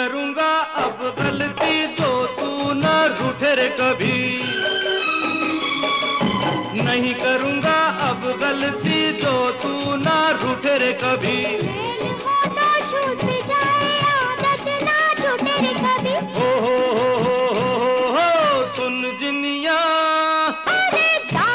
करूँगा अब गलती जो तू न रूठे रे कभी। नहीं करूँगा अब गलती जो तू न रूठे रे कभी। तो छूट जाए आदत ना छूटे रे कभी। हो सुन जिनिया। अरे जा।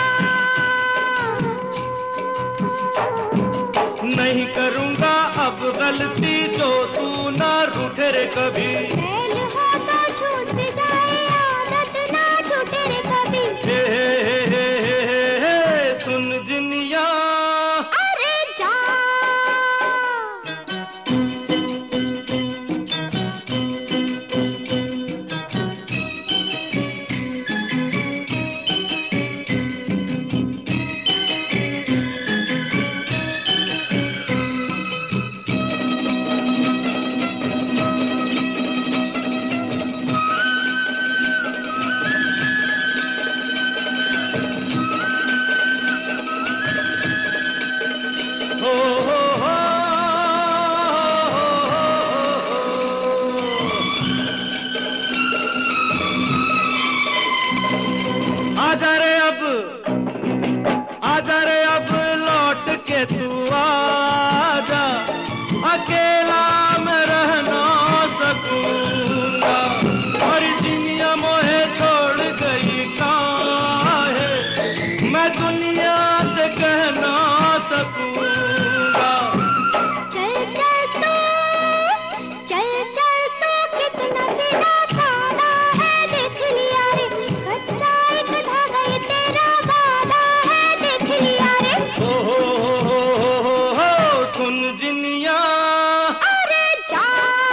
नहीं करूँगा अब गलती जो तू न रूठे रे कभी। मेल हो तो छूट जाए आदत ना छूटे रे कभी। हे सुन जिनिया। अरे जा। आजा रे अब लौट के तू आजा। अकेला मैं रह ना सकूंगा और दुनिया मोहे छोड़ गई काहे मैं दुनिया से कह ना सकूंगा। चल चल तो कितना सीधा साधा है देख लिया रे। कच्चा एक धागा ये तेरा वादा है देख लिया रे। हो सुन जिनिया। अरे जा।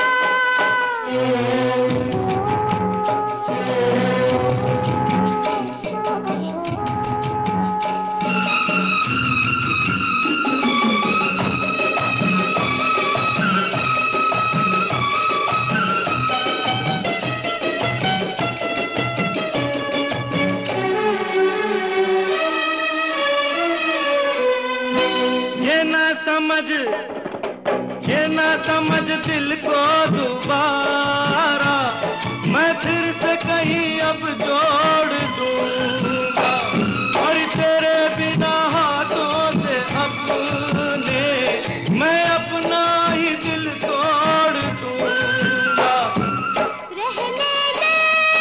ये ना समझ दिल को दोबारा मैं फिर से कहीं अब जोड़ दूंगा और तेरे बिना हाथों से अपने मैं अपना ही दिल तोड़ दूंगा। रहने दे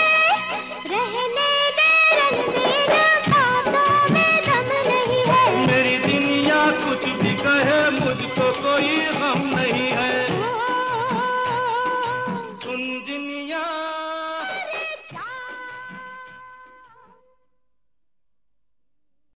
रणवीर बातों में दम नहीं है। मेरी दुनिया कुछ भी कहे मुझको कोई गम